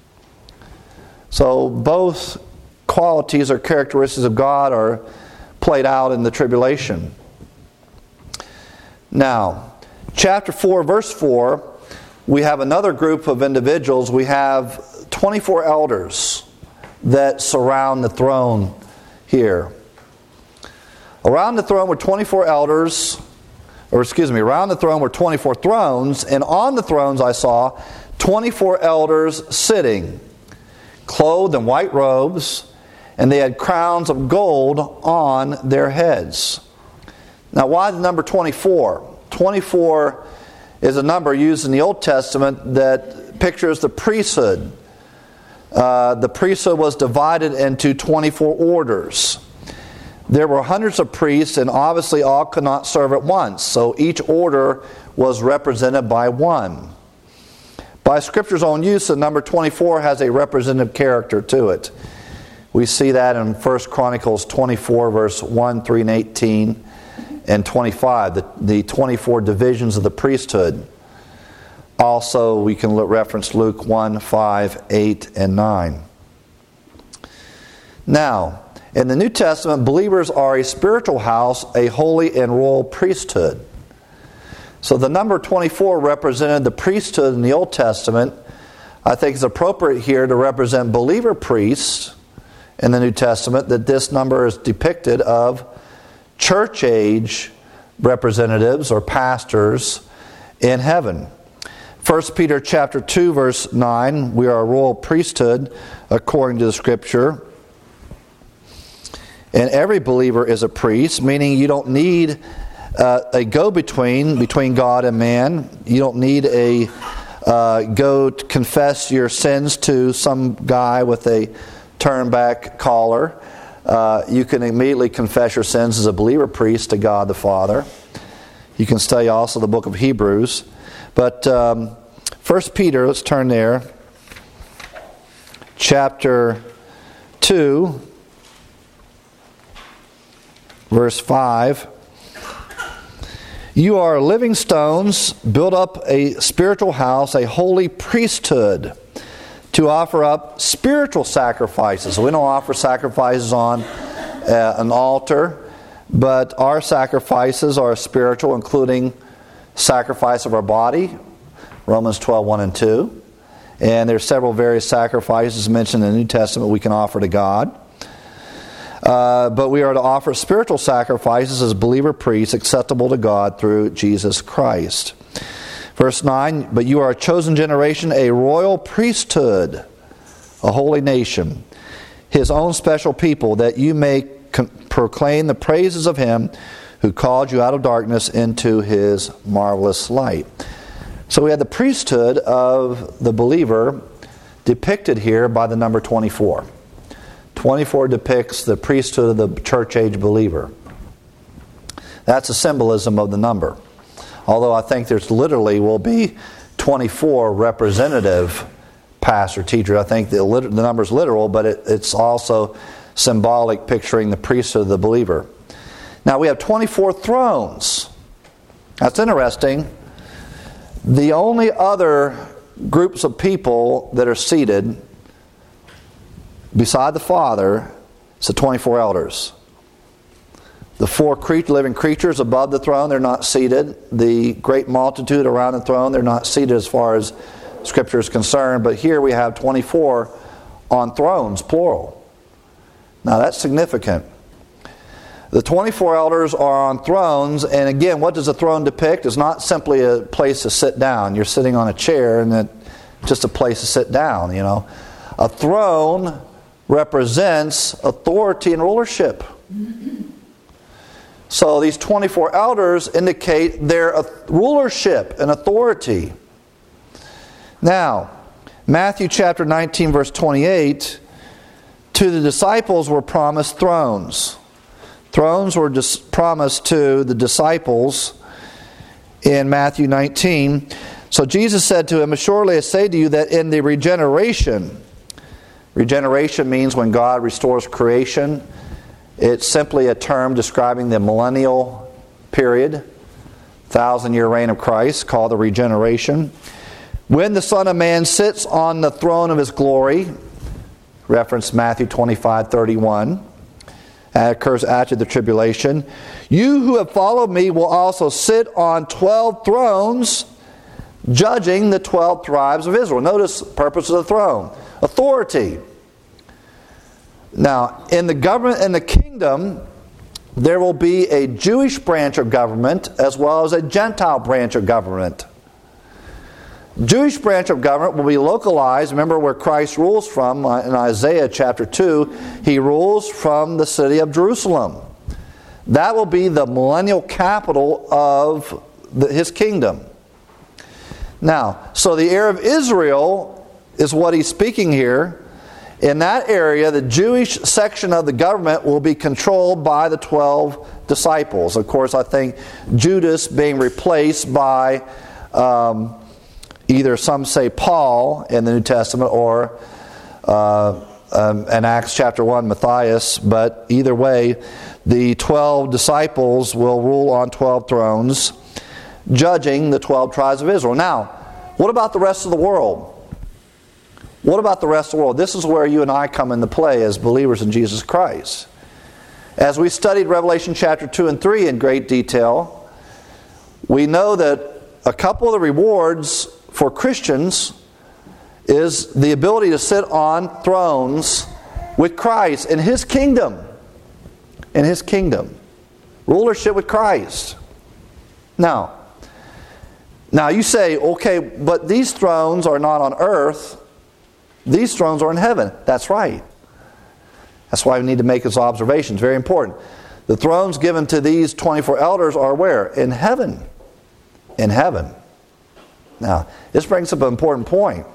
So both qualities or characteristics of God are played out in the tribulation. Now, chapter four, verse four, we have another group of individuals. We have twenty-four elders that surround the throne here. Around the throne were twenty-four elders, or excuse me, around the throne were twenty-four thrones, and on the thrones I saw twenty-four elders sitting, clothed in white robes, and they had crowns of gold on their heads. Now, why the number twenty-four? twenty-four is a number used in the Old Testament that pictures the priesthood. Uh, the priesthood was divided into twenty-four orders. There were hundreds of priests, and obviously all could not serve at once, so each order was represented by one. By Scripture's own use, the number twenty-four has a representative character to it. We see that in First Chronicles twenty-four, verse one, three, and eighteen, and twenty-five, the, the twenty-four divisions of the priesthood. Also, we can look, reference Luke one, five, eight, and nine. Now, in the New Testament, believers are a spiritual house, a holy and royal priesthood. So the number twenty-four represented the priesthood in the Old Testament. I think it's appropriate here to represent believer priests in the New Testament, that this number is depicted of church age representatives or pastors in heaven. First Peter chapter two, verse nine, we are a royal priesthood according to the Scripture. And every believer is a priest, meaning you don't need uh, a go-between between God and man. You don't need a uh, go to confess your sins to some guy with a turn-back collar. Uh, you can immediately confess your sins as a believer priest to God the Father. You can study also the book of Hebrews. But um, First Peter, let's turn there, chapter two, verse five. You are living stones, built up a spiritual house, a holy priesthood, to offer up spiritual sacrifices. So we don't offer sacrifices on uh, an altar, but our sacrifices are spiritual, including sacrifice of our body, Romans twelve, one and two. And there's several various sacrifices mentioned in the New Testament we can offer to God. Uh, but we are to offer spiritual sacrifices as believer priests acceptable to God through Jesus Christ. Verse nine, but you are a chosen generation, a royal priesthood, a holy nation, His own special people, that you may con- proclaim the praises of Him who called you out of darkness into His marvelous light. So we have the priesthood of the believer depicted here by the number twenty-four. twenty-four depicts the priesthood of the church-age believer. That's a symbolism of the number. Although I think there's literally will be twenty-four representative pastor teachers. I think the, lit- the number is literal, but it, it's also symbolic, picturing the priesthood of the believer. Now we have twenty-four thrones. That's interesting. The only other groups of people that are seated beside the Father is the twenty-four elders. The four cre- living creatures above the throne, they're not seated. The great multitude around the throne, they're not seated as far as Scripture is concerned. But here we have twenty-four on thrones, plural. Now that's significant. The twenty-four elders are on thrones, and again, what does a throne depict? It's not simply a place to sit down. You're sitting on a chair, and it's just a place to sit down, you know. A throne represents authority and rulership. So these twenty-four elders indicate their rulership and authority. Now, Matthew chapter nineteen, verse twenty-eight, to the disciples were promised thrones. Thrones were dis- promised to the disciples in Matthew nineteen. So Jesus said to him, "Assuredly I say to you that in the regeneration," regeneration means when God restores creation. It's simply a term describing the millennial period, thousand-year reign of Christ, called the regeneration. When the Son of Man sits on the throne of His glory, reference Matthew twenty-five, thirty-one, that occurs after the tribulation. You who have followed me will also sit on twelve thrones, judging the twelve tribes of Israel. Notice purpose of the throne. Authority. Now, in the government and the kingdom, there will be a Jewish branch of government as well as a Gentile branch of government. Jewish branch of government will be localized. Remember where Christ rules from in Isaiah chapter two. He rules from the city of Jerusalem. That will be the millennial capital of the, his kingdom. Now, so the heir of Israel is what he's speaking here. In that area, the Jewish section of the government will be controlled by the twelve disciples. Of course, I think Judas being replaced by um, either some say Paul in the New Testament or uh, um, in Acts chapter one, Matthias. But either way, the twelve disciples will rule on twelve thrones, judging the twelve tribes of Israel. Now, what about the rest of the world? What about the rest of the world? This is where you and I come into play as believers in Jesus Christ. As we studied Revelation chapter two and three in great detail, we know that a couple of the rewards for Christians is the ability to sit on thrones with Christ in His kingdom. In His kingdom. Rulership with Christ. Now, now you say, okay, but these thrones are not on earth. These thrones are in heaven. That's right. That's why we need to make this observation. It's very important. The thrones given to these twenty-four elders are where? In heaven. In heaven. Now, this brings up an important point.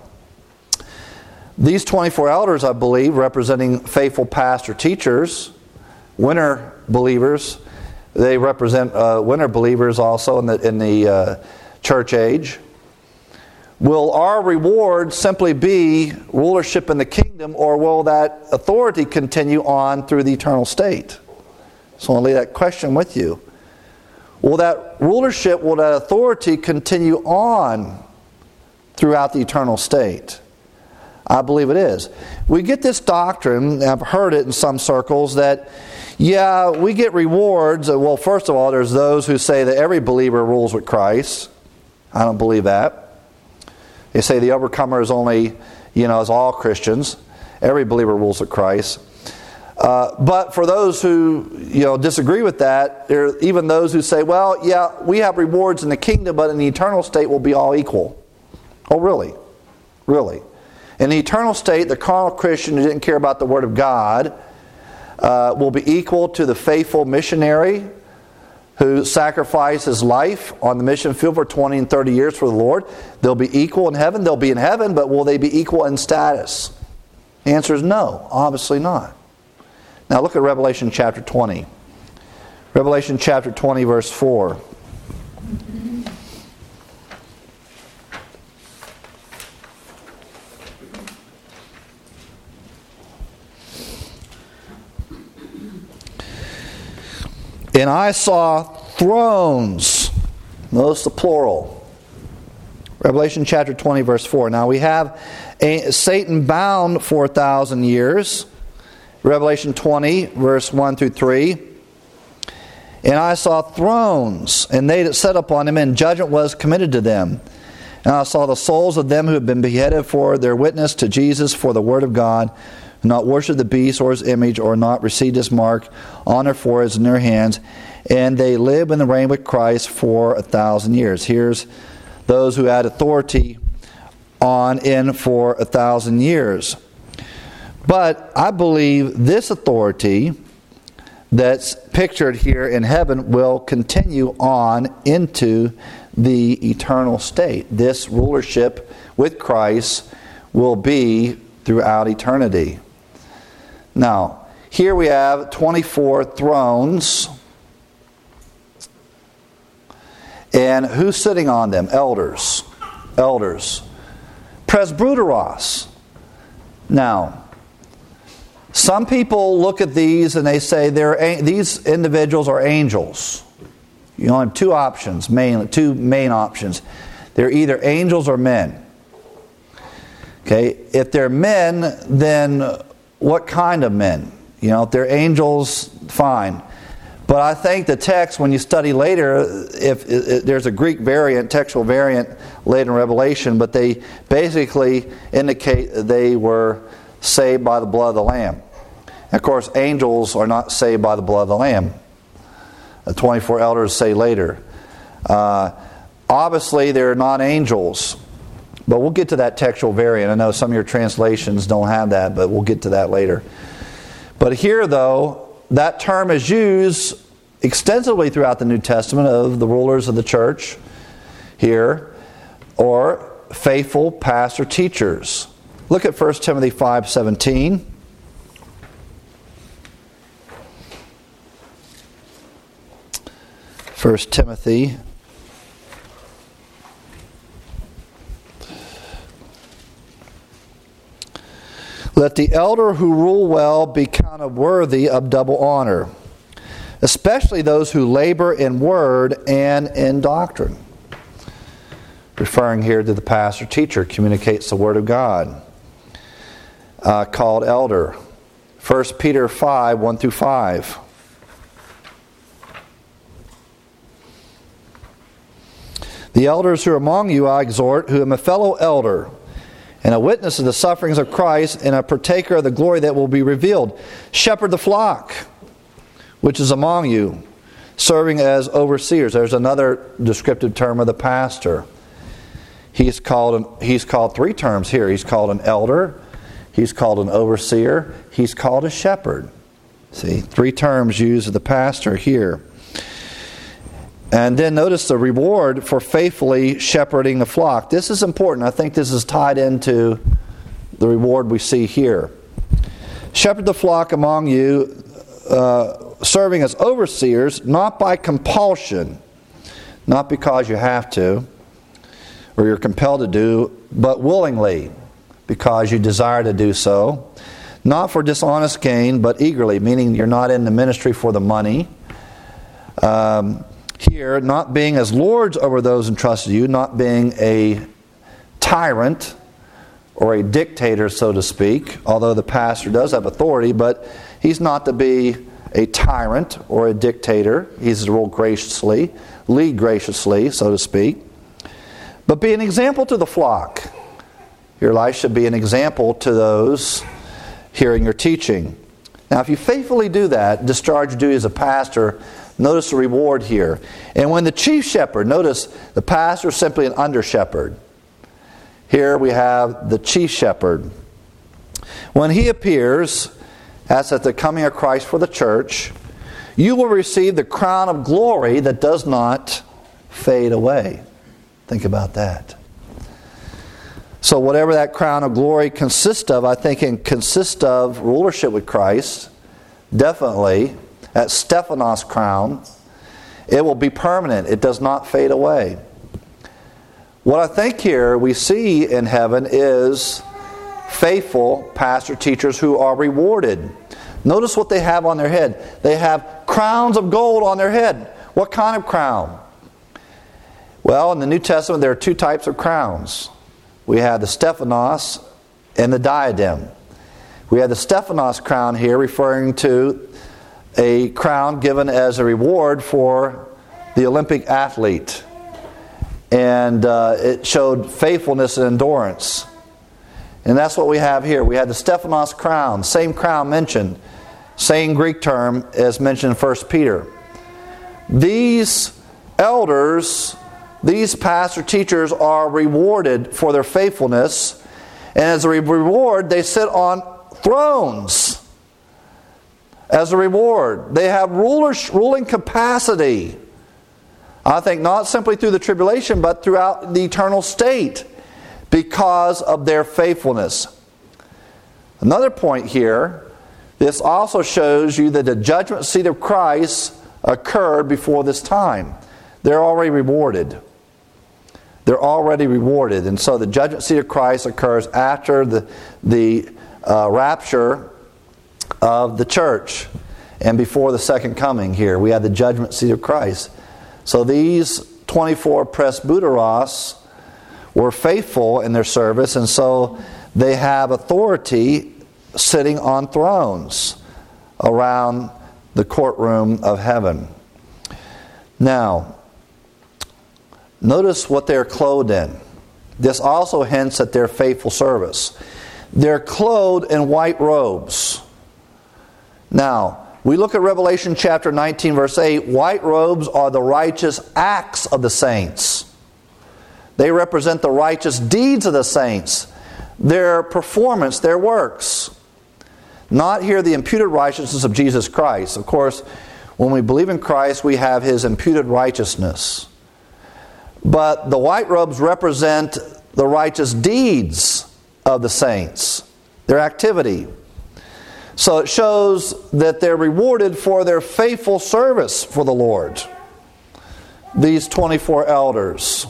These twenty-four elders, I believe, representing faithful pastor teachers, winter believers, they represent uh, winter believers also in the, in the uh, church age. Will our reward simply be rulership in the kingdom, or will that authority continue on through the eternal state? So I'll leave that question with you. Will that rulership, will that authority continue on throughout the eternal state? I believe it is. We get this doctrine, and I've heard it in some circles, that, yeah, we get rewards. Well, first of all, there's those who say that every believer rules with Christ. I don't believe that. They say the overcomer is only, you know, is all Christians. Every believer rules with Christ. Uh, but for those who, you know, disagree with that, there are even those who say, well, yeah, we have rewards in the kingdom, but in the eternal state we'll be all equal. Oh, really? Really? In the eternal state, the carnal Christian who didn't care about the Word of God uh, will be equal to the faithful missionary who sacrificed his life on the mission field for twenty and thirty years for the Lord. They'll be equal in heaven. They'll be in heaven, but will they be equal in status? The answer is no, obviously not. Now look at Revelation chapter twenty. Revelation chapter twenty, verse four. And I saw thrones. Notice the plural. Revelation chapter twenty, verse four. Now we have a, Satan bound for a thousand years. Revelation twenty, verse one through three. And I saw thrones, and they that sat upon them, and judgment was committed to them. And I saw the souls of them who had been beheaded for their witness to Jesus for the word of God, who not worship the beast or his image, or not received his mark on their foreheads and their hands. And they live and reign with Christ for a thousand years. Here's those who had authority on in for a thousand years. But I believe this authority that's pictured here in heaven will continue on into the eternal state. This rulership with Christ will be throughout eternity. Now, here we have twenty-four thrones. And who's sitting on them? Elders. Elders. Presbyteros. Now, some people look at these and they say they're, these individuals are angels. You only have two options, mainly two main options. They're either angels or men. Okay, if they're men, then what kind of men? You know, if they're angels, fine. But I think the text, when you study later, if, if, if there's a Greek variant, textual variant later in Revelation, but they basically indicate they were saved by the blood of the Lamb. And of course, angels are not saved by the blood of the Lamb. The twenty-four elders say later. Uh, obviously, they're not angels. But we'll get to that textual variant. I know some of your translations don't have that, but we'll get to that later. But here, though, that term is used extensively throughout the New Testament of the rulers of the church here, or faithful pastor teachers. Look at First Timothy five seventeen. First Timothy Let the elder who rule well be counted worthy of double honor, especially those who labor in word and in doctrine. Referring here to the pastor teacher, communicates the word of God, uh, called elder. First Peter five, one through five. The elders who are among you I exhort, who am a fellow elder, and a witness of the sufferings of Christ, and a partaker of the glory that will be revealed. Shepherd the flock, which is among you, serving as overseers. There's another descriptive term of the pastor. He's called, he's called three terms here. He's called an elder, he's called an overseer, he's called a shepherd. See, three terms used of the pastor here. And then notice the reward for faithfully shepherding the flock. This is important. I think this is tied into the reward we see here. Shepherd the flock among you, uh, serving as overseers, not by compulsion, not because you have to, or you're compelled to do, but willingly, because you desire to do so. Not for dishonest gain, but eagerly, meaning you're not in the ministry for the money. Um... Here, not being as lords over those entrusted to you, not being a tyrant or a dictator, so to speak, although the pastor does have authority, but he's not to be a tyrant or a dictator. He's to rule graciously, lead graciously, so to speak, but be an example to the flock. Your life should be an example to those hearing your teaching. Now, if you faithfully do that, discharge your duty as a pastor, notice the reward here. And when the chief shepherd, notice the pastor is simply an under shepherd. Here we have the chief shepherd. When he appears, as at the coming of Christ for the church, you will receive the crown of glory that does not fade away. Think about that. So whatever that crown of glory consists of, I think it consists of rulership with Christ, definitely. That Stephanos crown, it will be permanent. It does not fade away. What I think here we see in heaven is faithful pastor teachers who are rewarded. Notice what they have on their head. They have crowns of gold on their head. What kind of crown? Well, in the New Testament there are two types of crowns. We have the Stephanos and the diadem. We have the Stephanos crown here referring to a crown given as a reward for the Olympic athlete. And uh, it showed faithfulness and endurance. And that's what we have here. We have the Stephanos crown, same crown mentioned, same Greek term as mentioned in First Peter. These elders, these pastor teachers are rewarded for their faithfulness. And as a reward, they sit on thrones. As a reward, they have rulers, ruling capacity. I think not simply through the tribulation, but throughout the eternal state because of their faithfulness. Another point here, this also shows you that the judgment seat of Christ occurred before this time. They're already rewarded. They're already rewarded. And so the judgment seat of Christ occurs after the, the uh, rapture of the church and before the second coming here. We have the judgment seat of Christ. So these twenty-four presbyteros were faithful in their service, and so they have authority sitting on thrones around the courtroom of heaven. Now, notice what they're clothed in. This also hints at their faithful service. They're clothed in white robes. Now, we look at Revelation chapter nineteen, verse eight. White robes are the righteous acts of the saints. They represent the righteous deeds of the saints, their performance, their works. Not here the imputed righteousness of Jesus Christ. Of course, when we believe in Christ, we have His imputed righteousness. But the white robes represent the righteous deeds of the saints, their activity. So it shows that they're rewarded for their faithful service for the Lord. These twenty-four elders.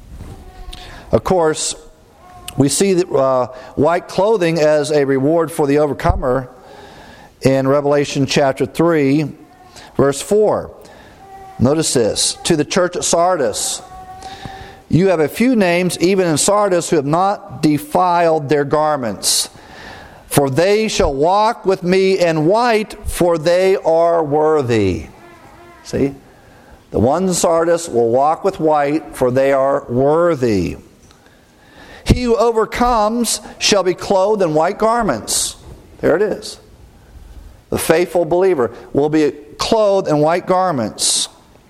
Of course, we see the, uh, white clothing as a reward for the overcomer in Revelation chapter three, verse four. Notice this. To the church at Sardis, you have a few names, even in Sardis, who have not defiled their garments. For they shall walk with me in white, for they are worthy. See? The ones in Sardis will walk with white, for they are worthy. He who overcomes shall be clothed in white garments. There it is. The faithful believer will be clothed in white garments.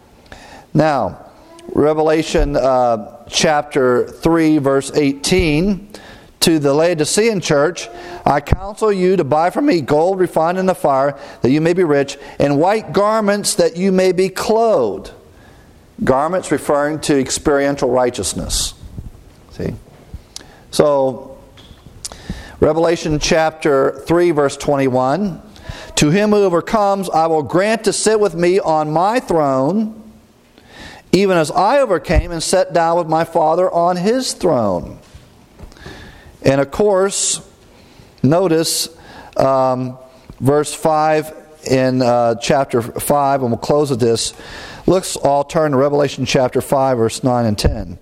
Now, Revelation uh, chapter three, verse eighteen. To the Laodicean church, I counsel you to buy from me gold refined in the fire, that you may be rich, and white garments, that you may be clothed. Garments referring to experiential righteousness. See? So, Revelation chapter three, verse twenty-one. To him who overcomes, I will grant to sit with me on my throne, even as I overcame and sat down with my Father on His throne. And of course, notice um, verse five in uh, chapter five, and we'll close with this. Let's all turn to Revelation chapter five, verse nine and ten.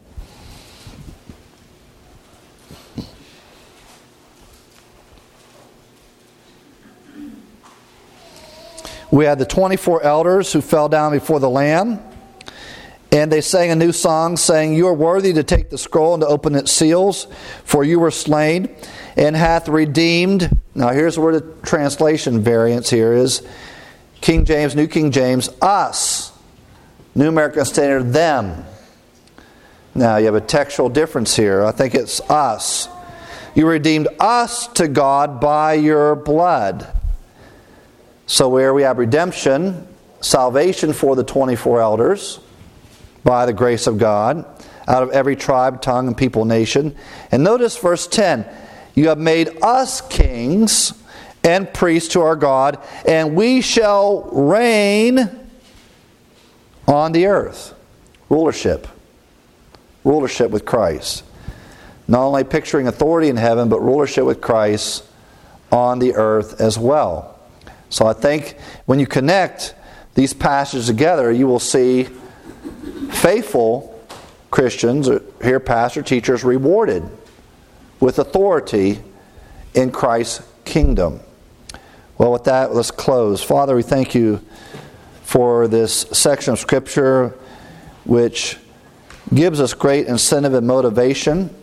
We had the twenty-four elders who fell down before the Lamb. And they sang a new song, saying, You are worthy to take the scroll and to open its seals, for you were slain, and hath redeemed. Now here's where the translation variance here is. King James, New King James, us. New American Standard, them. Now you have a textual difference here. I think it's us. You redeemed us to God by your blood. So where we have redemption, salvation for the twenty-four elders, by the grace of God, out of every tribe, tongue, and people, nation. And notice verse ten. You have made us kings and priests to our God, and we shall reign on the earth. Rulership. Rulership with Christ. Not only picturing authority in heaven, but rulership with Christ on the earth as well. So I think when you connect these passages together, you will see faithful Christians, here pastor, teachers, rewarded with authority in Christ's kingdom. Well, with that, let's close. Father, we thank you for this section of Scripture which gives us great incentive and motivation.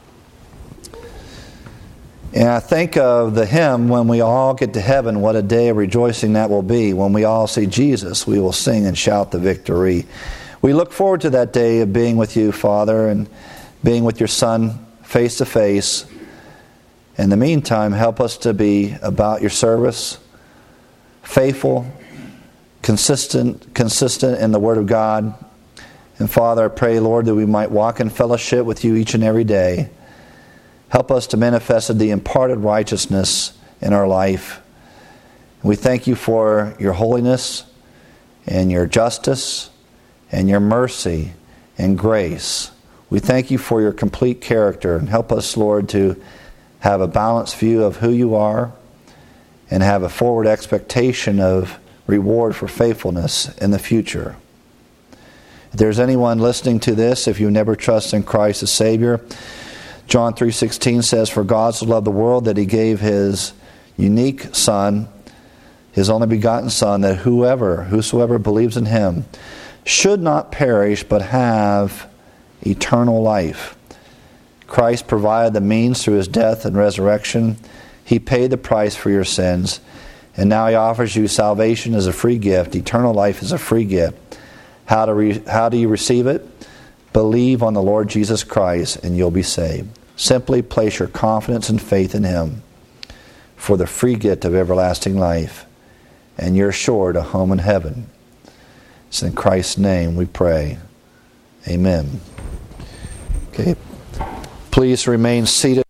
And I think of the hymn, when we all get to heaven, what a day of rejoicing that will be. When we all see Jesus, we will sing and shout the victory. We look forward to that day of being with you, Father, and being with your Son face to face. In the meantime, help us to be about your service, faithful, consistent, consistent in the Word of God. And Father, I pray, Lord, that we might walk in fellowship with you each and every day. Help us to manifest the imparted righteousness in our life. We thank you for your holiness and your justice and your mercy and grace. We thank you for your complete character, and help us, Lord, to have a balanced view of who you are and have a forward expectation of reward for faithfulness in the future. If there's anyone listening to this, if you never trust in Christ as Savior, John three sixteen says, For God so loved the world that He gave His unique Son, his only begotten Son, that whoever, whosoever believes in him should not perish but have eternal life. Christ provided the means through his death and resurrection. He paid the price for your sins. And now he offers you salvation as a free gift, eternal life as a free gift. How, to re- how do you receive it? Believe on the Lord Jesus Christ and you'll be saved. Simply place your confidence and faith in him for the free gift of everlasting life. And you're assured a home in heaven. It's in Christ's name we pray. Amen. Okay. Please remain seated.